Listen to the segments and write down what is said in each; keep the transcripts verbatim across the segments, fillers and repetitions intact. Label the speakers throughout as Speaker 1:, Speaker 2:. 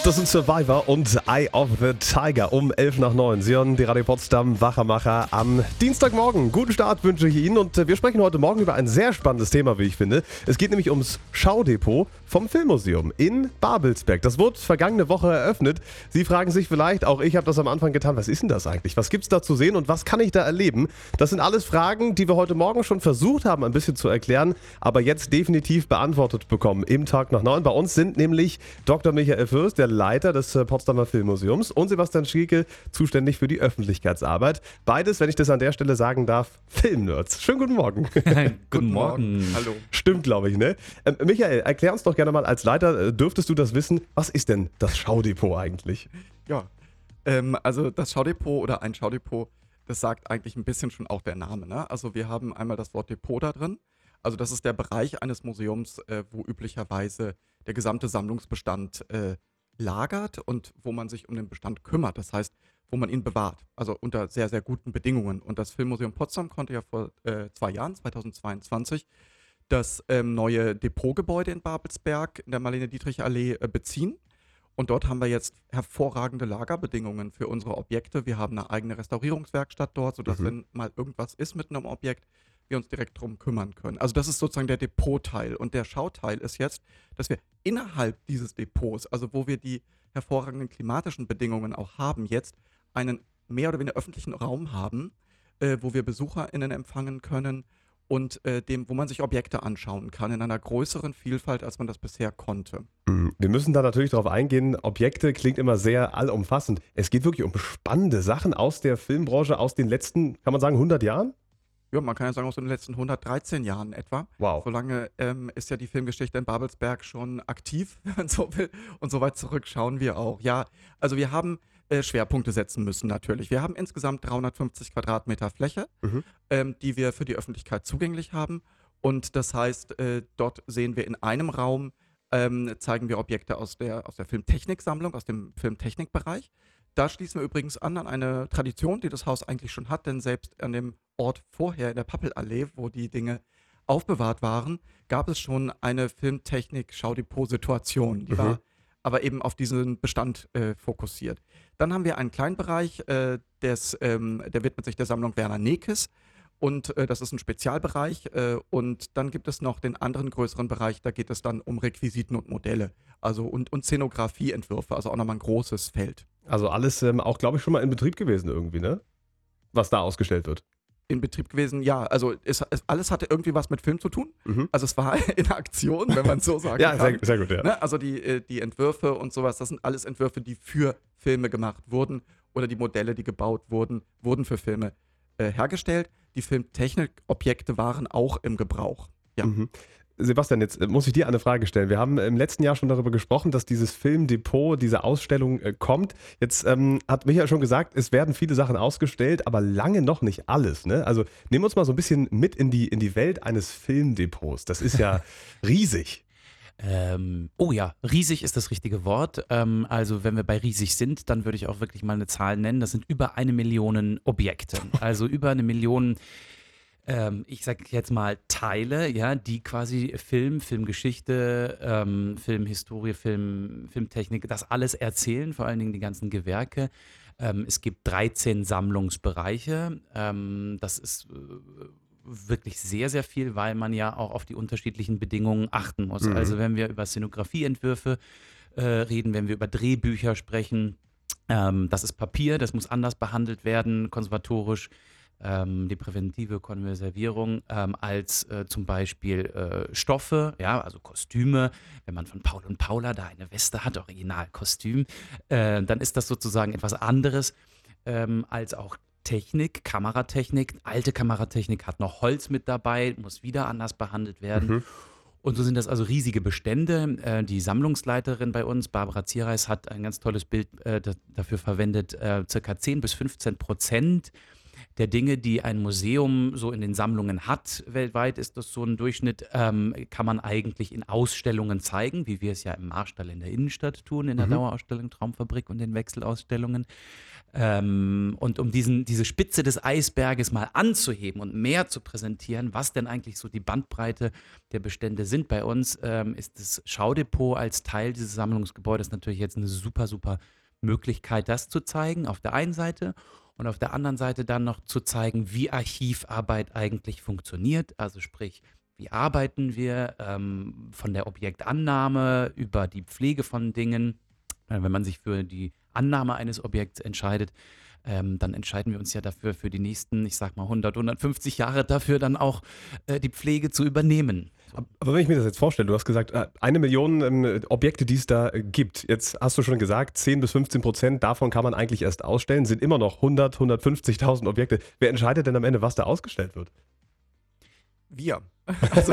Speaker 1: Das sind Survivor und Eye of the Tiger um elf nach neun. Sie hören die Radio Potsdam Wachermacher am Dienstagmorgen. Guten Start wünsche ich Ihnen und wir sprechen heute Morgen über ein sehr spannendes Thema, wie ich finde. Es geht nämlich ums Schaudepot vom Filmmuseum in Babelsberg. Das wurde vergangene Woche eröffnet. Sie fragen sich vielleicht, auch ich habe das am Anfang getan, was ist denn das eigentlich? Was gibt es da zu sehen und was kann ich da erleben? Das sind alles Fragen, die wir heute Morgen schon versucht haben, ein bisschen zu erklären, aber jetzt definitiv beantwortet bekommen im Tag nach neun. Bei uns sind nämlich Doktor Michael Fürst, der Leiter des äh, Potsdamer Filmmuseums, und Sebastian Schieke, zuständig für die Öffentlichkeitsarbeit. Beides, wenn ich das an der Stelle sagen darf, Filmnerds. Schönen guten Morgen.
Speaker 2: Guten Morgen.
Speaker 3: Hallo.
Speaker 1: Stimmt, glaube ich, ne? Ähm, Michael, erklär uns doch gerne mal als Leiter, äh, dürftest du das wissen, was ist denn das Schaudepot eigentlich?
Speaker 3: Ja, ähm, also das Schaudepot oder ein Schaudepot, das sagt eigentlich ein bisschen schon auch der Name, ne? Also wir haben einmal das Wort Depot da drin. Also das ist der Bereich eines Museums, äh, wo üblicherweise der gesamte Sammlungsbestand äh, lagert und wo man sich um den Bestand kümmert. Das heißt, wo man ihn bewahrt. Also unter sehr, sehr guten Bedingungen. Und das Filmmuseum Potsdam konnte ja vor äh, zwei Jahren, zweitausendzweiundzwanzig, das ähm, neue Depotgebäude in Babelsberg in der Marlene-Dietrich-Allee äh, beziehen. Und dort haben wir jetzt hervorragende Lagerbedingungen für unsere Objekte. Wir haben eine eigene Restaurierungswerkstatt dort, sodass, mhm. wenn mal irgendwas ist mit einem Objekt, wir uns direkt drum kümmern können. Also das ist sozusagen der Depotteil. Und der Schauteil ist jetzt, dass wir innerhalb dieses Depots, also wo wir die hervorragenden klimatischen Bedingungen auch haben, jetzt einen mehr oder weniger öffentlichen Raum haben, äh, wo wir BesucherInnen empfangen können und äh, dem, wo man sich Objekte anschauen kann in einer größeren Vielfalt, als man das bisher konnte.
Speaker 1: Wir müssen da natürlich darauf eingehen, Objekte klingt immer sehr allumfassend. Es geht wirklich um spannende Sachen aus der Filmbranche aus den letzten, kann man sagen, hundert Jahren?
Speaker 3: Ja, man kann ja sagen, aus den letzten hundertdreizehn Jahren etwa.
Speaker 1: Wow.
Speaker 3: So lange ähm, ist ja die Filmgeschichte in Babelsberg schon aktiv, wenn man so will. Und so weit zurück schauen wir auch. Ja, also wir haben äh, Schwerpunkte setzen müssen natürlich. Wir haben insgesamt dreihundertfünfzig Quadratmeter Fläche, mhm. ähm, die wir für die Öffentlichkeit zugänglich haben. Und das heißt, äh, dort sehen wir in einem Raum, ähm, zeigen wir Objekte aus der, aus der Filmtechniksammlung, aus dem Filmtechnikbereich. Da schließen wir übrigens an an eine Tradition, die das Haus eigentlich schon hat, denn selbst an dem Ort vorher in der Pappelallee, wo die Dinge aufbewahrt waren, gab es schon eine Filmtechnik-Schaudepot-Situation. Die mhm. war aber eben auf diesen Bestand äh, fokussiert. Dann haben wir einen kleinen Bereich, äh, des, ähm, der widmet sich der Sammlung Werner Nekes. Und äh, das ist ein Spezialbereich. Äh, und dann gibt es noch den anderen größeren Bereich, da geht es dann um Requisiten und Modelle. Also und, und Szenografieentwürfe, also auch nochmal ein großes Feld.
Speaker 1: Also alles ähm, auch, glaube ich, schon mal in Betrieb gewesen irgendwie, ne? Was da ausgestellt wird.
Speaker 3: In Betrieb gewesen, ja. Also es, es, alles hatte irgendwie was mit Film zu tun. Mhm. Also es war in Aktion, wenn man so sagen
Speaker 1: ja,
Speaker 3: kann.
Speaker 1: Sehr, sehr gut, ja.
Speaker 3: Ne? Also die, die Entwürfe und sowas, das sind alles Entwürfe, die für Filme gemacht wurden. Oder die Modelle, die gebaut wurden, wurden für Filme äh, hergestellt. Die Filmtechnikobjekte waren auch im Gebrauch. Ja.
Speaker 1: Mhm. Sebastian, jetzt muss ich dir eine Frage stellen. Wir haben im letzten Jahr schon darüber gesprochen, dass dieses Filmdepot, diese Ausstellung äh, kommt. Jetzt ähm, hat Michael schon gesagt, es werden viele Sachen ausgestellt, aber lange noch nicht alles, ne? Also nehmen wir uns mal so ein bisschen mit in die, in die Welt eines Filmdepots. Das ist ja riesig.
Speaker 2: Ähm, oh ja, riesig ist das richtige Wort. Ähm, also wenn wir bei riesig sind, dann würde ich auch wirklich mal eine Zahl nennen. Das sind über eine Million Objekte. Also über eine Million Ähm, ich sage jetzt mal Teile, ja, die quasi Film, Filmgeschichte, ähm, Filmhistorie, Film, Filmtechnik, das alles erzählen, vor allen Dingen die ganzen Gewerke. Ähm, es gibt dreizehn Sammlungsbereiche. Ähm, das ist äh, wirklich sehr, sehr viel, weil man ja auch auf die unterschiedlichen Bedingungen achten muss. Mhm. Also wenn wir über Szenografieentwürfe äh, reden, wenn wir über Drehbücher sprechen, ähm, das ist Papier, das muss anders behandelt werden, konservatorisch. Ähm, die präventive Konservierung ähm, als äh, zum Beispiel äh, Stoffe, ja, also Kostüme. Wenn man von Paul und Paula da eine Weste hat, Originalkostüm, äh, dann ist das sozusagen etwas anderes ähm, als auch Technik, Kameratechnik. Alte Kameratechnik hat noch Holz mit dabei, muss wieder anders behandelt werden. Mhm. Und so sind das also riesige Bestände. Äh, die Sammlungsleiterin bei uns, Barbara Zierreis, hat ein ganz tolles Bild äh, d- dafür verwendet, äh, circa zehn bis fünfzehn Prozent der Dinge, die ein Museum so in den Sammlungen hat, weltweit ist das so ein Durchschnitt, ähm, kann man eigentlich in Ausstellungen zeigen, wie wir es ja im Marstall in der Innenstadt tun, in der mhm. Dauerausstellung Traumfabrik und den Wechselausstellungen. Ähm, und um diesen, diese Spitze des Eisberges mal anzuheben und mehr zu präsentieren, was denn eigentlich so die Bandbreite der Bestände sind bei uns, ähm, ist das Schaudepot als Teil dieses Sammlungsgebäudes natürlich jetzt eine super, super Möglichkeit, das zu zeigen, auf der einen Seite. Und auf der anderen Seite dann noch zu zeigen, wie Archivarbeit eigentlich funktioniert. Also sprich, wie arbeiten wir ähm, von der Objektannahme über die Pflege von Dingen. Äh, wenn man sich für die Annahme eines Objekts entscheidet, ähm, dann entscheiden wir uns ja dafür, für die nächsten, ich sag mal hundert, hundertfünfzig Jahre dafür dann auch äh, die Pflege zu übernehmen.
Speaker 1: Aber wenn ich mir das jetzt vorstelle, du hast gesagt, äh, eine Million ähm, Objekte, die es da äh, gibt. Jetzt hast du schon gesagt, zehn bis fünfzehn Prozent davon kann man eigentlich erst ausstellen, sind immer noch hundert, hundertfünfzigtausend Objekte. Wer entscheidet denn am Ende, was da ausgestellt wird?
Speaker 3: Wir. Also,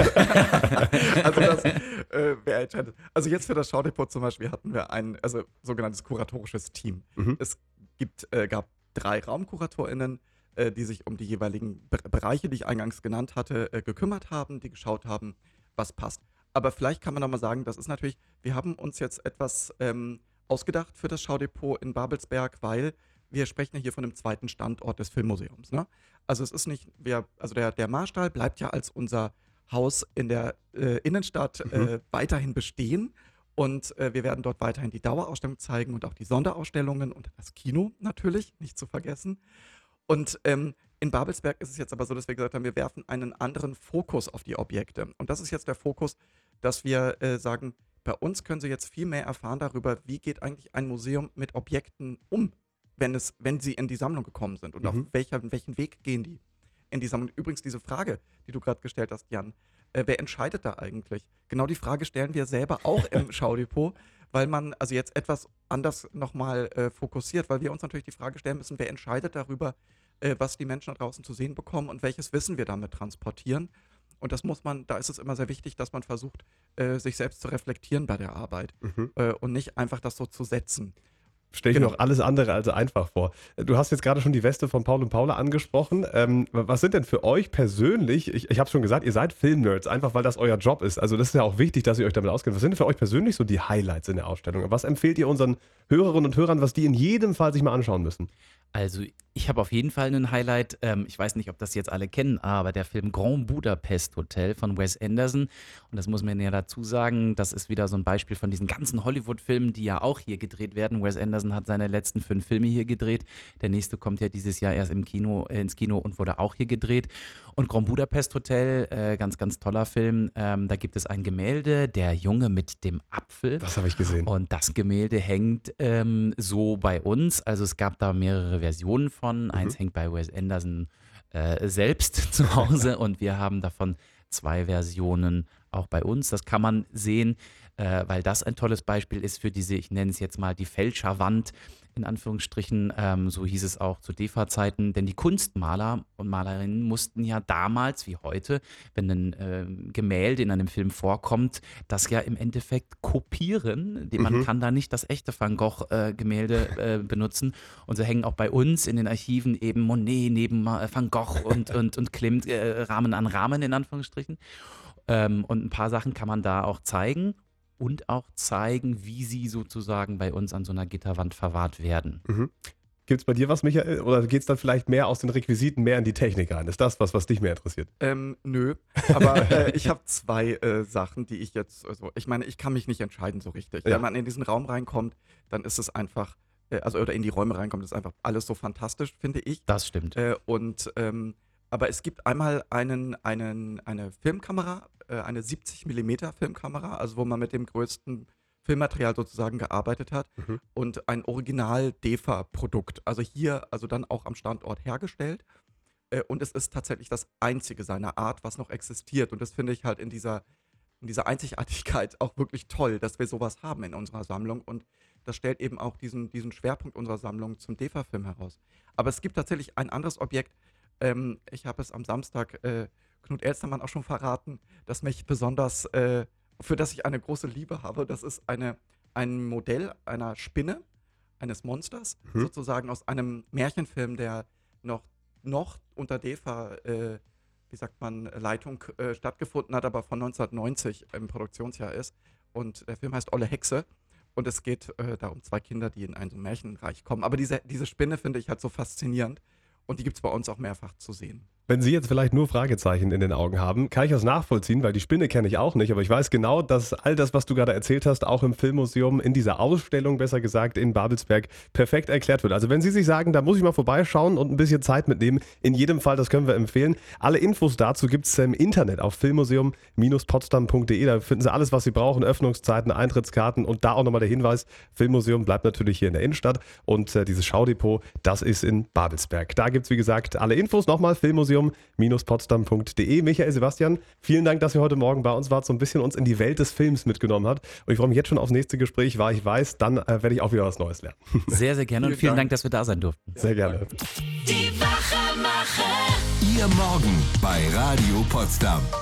Speaker 3: also, das, äh, wer entscheidet? Also jetzt für das Schaudepot zum Beispiel hatten wir ein also sogenanntes kuratorisches Team.
Speaker 1: Mhm.
Speaker 3: Es gibt, äh, gab drei RaumkuratorInnen, äh, die sich um die jeweiligen Be- Bereiche, die ich eingangs genannt hatte, äh, gekümmert haben, die geschaut haben, was passt. Aber vielleicht kann man noch mal sagen, das ist natürlich, wir haben uns jetzt etwas ähm, ausgedacht für das Schaudepot in Babelsberg, weil wir sprechen ja hier von einem zweiten Standort des Filmmuseums. Ne? Also es ist nicht, wir, also der, der Marstall bleibt ja als unser Haus in der äh, Innenstadt
Speaker 1: Mhm.
Speaker 3: äh, weiterhin bestehen und äh, wir werden dort weiterhin die Dauerausstellung zeigen und auch die Sonderausstellungen und das Kino natürlich, nicht zu vergessen. Und ähm, in Babelsberg ist es jetzt aber so, dass wir gesagt haben, wir werfen einen anderen Fokus auf die Objekte. Und das ist jetzt der Fokus, dass wir äh, sagen, bei uns können Sie jetzt viel mehr erfahren darüber, wie geht eigentlich ein Museum mit Objekten um, wenn, es, wenn sie in die Sammlung gekommen sind und
Speaker 1: Mhm.
Speaker 3: auf welcher, welchen Weg gehen die in die Sammlung. Übrigens diese Frage, die du gerade gestellt hast, Jan, äh, wer entscheidet da eigentlich? Genau die Frage stellen wir selber auch im Schaudepot, weil man also jetzt etwas anders nochmal äh, fokussiert, weil wir uns natürlich die Frage stellen müssen, wer entscheidet darüber, äh, was die Menschen da draußen zu sehen bekommen und welches Wissen wir damit transportieren. Und das muss man, da ist es immer sehr wichtig, dass man versucht, äh, sich selbst zu reflektieren bei der Arbeit
Speaker 1: Mhm.
Speaker 3: äh, und nicht einfach das so zu setzen.
Speaker 1: Stelle ich mir
Speaker 3: Genau.
Speaker 1: auch alles andere als einfach vor. Du hast jetzt gerade schon die Weste von Paul und Paula angesprochen. Ähm, was sind denn für euch persönlich, ich, ich habe schon gesagt, ihr seid Filmnerds, einfach weil das euer Job ist. Also das ist ja auch wichtig, dass ihr euch damit auskennt. Was sind denn für euch persönlich so die Highlights in der Ausstellung? Was empfehlt ihr unseren Hörerinnen und Hörern, was die in jedem Fall sich mal anschauen müssen?
Speaker 2: Also ich habe auf jeden Fall einen Highlight. Ähm, ich weiß nicht, ob das jetzt alle kennen, aber der Film Grand Budapest Hotel von Wes Anderson. Und das muss man ja dazu sagen, das ist wieder so ein Beispiel von diesen ganzen Hollywood-Filmen, die ja auch hier gedreht werden. Wes Anderson hat seine letzten fünf Filme hier gedreht. Der nächste kommt ja dieses Jahr erst im Kino, äh, ins Kino und wurde auch hier gedreht. Und Grand Budapest Hotel, äh, ganz, ganz toller Film. Ähm, da gibt es ein Gemälde, Der Junge mit dem Apfel.
Speaker 1: Das habe ich gesehen.
Speaker 2: Und das Gemälde hängt ähm, so bei uns. Also es gab da mehrere Versionen von. Eins hängt bei Wes Anderson äh, selbst zu Hause und wir haben davon zwei Versionen auch bei uns. Das kann man sehen, äh, weil das ein tolles Beispiel ist für diese, ich nenne es jetzt mal die Fälscherwand, in Anführungsstrichen, ähm, so hieß es auch zu D E F A-Zeiten, denn die Kunstmaler und Malerinnen mussten ja damals wie heute, wenn ein äh, Gemälde in einem Film vorkommt, das ja im Endeffekt kopieren. Die- Man
Speaker 1: Mhm.
Speaker 2: kann da nicht das echte Van Gogh-Gemälde äh, benutzen. Und so hängen auch bei uns in den Archiven eben Monet neben äh, Van Gogh und, und, und Klimt äh, Rahmen an Rahmen in Anführungsstrichen. Ähm, und ein paar Sachen kann man da auch zeigen. Und auch zeigen, wie sie sozusagen bei uns an so einer Gitterwand verwahrt werden.
Speaker 1: Mhm. Gibt es bei dir was, Michael? Oder geht es dann vielleicht mehr aus den Requisiten, mehr in die Technik rein? Ist das was, was dich mehr interessiert?
Speaker 3: Ähm, nö, aber äh, ich habe zwei äh, Sachen, die ich jetzt, also ich meine, ich kann mich nicht entscheiden so richtig.
Speaker 1: Ja.
Speaker 3: Wenn man in diesen Raum reinkommt, dann ist es einfach, äh, also oder in die Räume reinkommt, ist einfach alles so fantastisch, finde ich.
Speaker 2: Das stimmt.
Speaker 3: Äh, und ähm, aber es gibt einmal einen, einen, eine Filmkamera, äh, eine siebzig Millimeter Filmkamera, also wo man mit dem größten Filmmaterial sozusagen gearbeitet hat
Speaker 1: Mhm.
Speaker 3: und ein Original-D E F A-Produkt, also hier, also dann auch am Standort hergestellt. Äh, und es ist tatsächlich das einzige seiner Art, was noch existiert. Und das finde ich halt in dieser, in dieser Einzigartigkeit auch wirklich toll, dass wir sowas haben in unserer Sammlung. Und das stellt eben auch diesen, diesen Schwerpunkt unserer Sammlung zum D E F A-Film heraus. Aber es gibt tatsächlich ein anderes Objekt. Ähm, ich habe es am Samstag äh, Knut Elstermann auch schon verraten, das mich besonders, äh, für das ich eine große Liebe habe. Das ist eine, ein Modell einer Spinne, eines Monsters,
Speaker 1: Mhm.
Speaker 3: sozusagen aus einem Märchenfilm, der noch, noch unter D E F A, äh, wie sagt man, Leitung äh, stattgefunden hat, aber von neunzehnhundertneunzig im Produktionsjahr ist. Und der Film heißt Olle Hexe. Und es geht äh, da um zwei Kinder, die in ein so Märchenreich kommen. Aber diese, diese Spinne finde ich halt so faszinierend. Und die gibt es bei uns auch mehrfach zu sehen.
Speaker 1: Wenn Sie jetzt vielleicht nur Fragezeichen in den Augen haben, kann ich das nachvollziehen, weil die Spinne kenne ich auch nicht, aber ich weiß genau, dass all das, was du gerade erzählt hast, auch im Filmmuseum, in dieser Ausstellung, besser gesagt, in Babelsberg, perfekt erklärt wird. Also wenn Sie sich sagen, da muss ich mal vorbeischauen und ein bisschen Zeit mitnehmen, in jedem Fall, das können wir empfehlen. Alle Infos dazu gibt es im Internet auf filmmuseum Bindestrich potsdam Punkt de. Da finden Sie alles, was Sie brauchen, Öffnungszeiten, Eintrittskarten und da auch nochmal der Hinweis, Filmmuseum bleibt natürlich hier in der Innenstadt und äh, dieses Schaudepot, das ist in Babelsberg. Da gibt es, wie gesagt, alle Infos. Nochmal Filmmuseum Bindestrich potsdam Punkt de. Michael, Sebastian, vielen Dank, dass ihr heute Morgen bei uns wart, so ein bisschen uns in die Welt des Films mitgenommen habt. Und ich freue mich jetzt schon aufs nächste Gespräch, weil ich weiß, dann äh, werde ich auch wieder was Neues lernen.
Speaker 2: Sehr, sehr gerne und vielen Dank, dass wir da sein durften.
Speaker 1: Sehr gerne.
Speaker 4: Die Wachermacher. Ihr Morgen bei Radio Potsdam.